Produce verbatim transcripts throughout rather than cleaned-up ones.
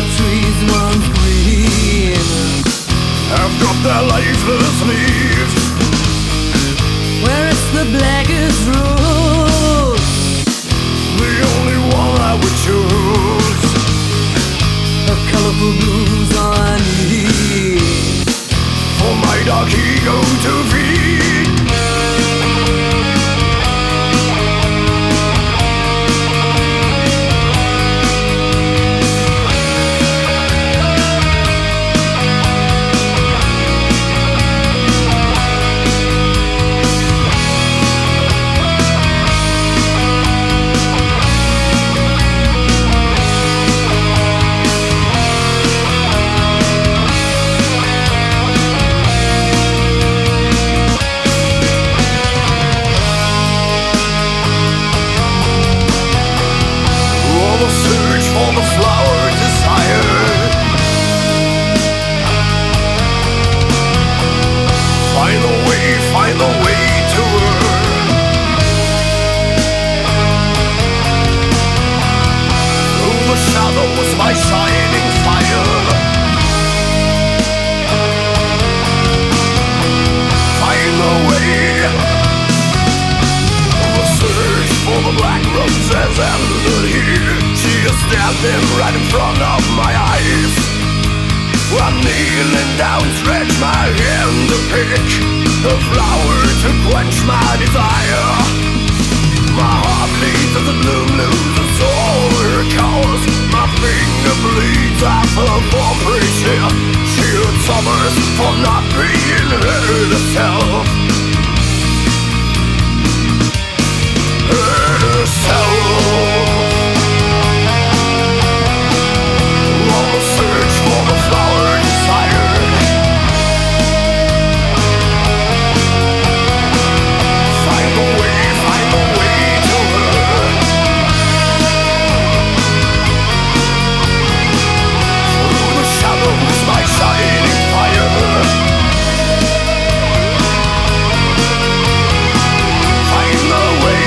the trees once green have dropped their lifeless leaves. where it's the blackest rose, The only one I would choose. a colorful bloom's all I need For my dark ego to feed. Search for the flower desired. Find a way, find a way to her. Through the shadows, my shining fire. Find a way. The search for the black roses ended here. She is standing right in front of my eyes. I'm kneeling down, stretch my hand to pick the flower to quench my desire. My heart bleeds as the bloom loses all her colors. My finger bleeds after for preaching. She suffers for not being herself. Herself. Search for the flower desired. Find a way, find a way to her. Through the shadows, my shining fire. Find a way.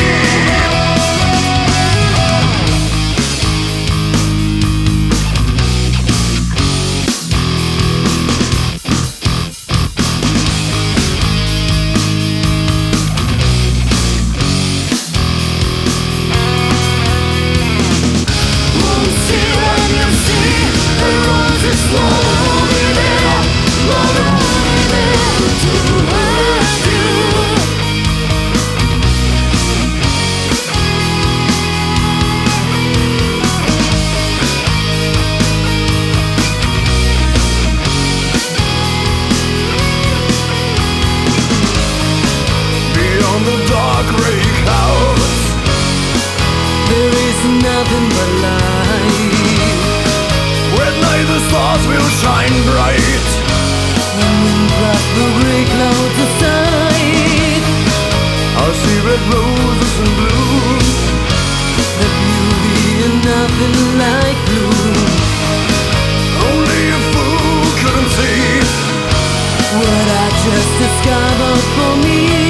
nothing but light. When night the stars will shine bright, When wind drops the grey clouds aside, I'll see red roses in bloom. the beauty and nothing like blue. Only a fool couldn't see What I just discovered for me.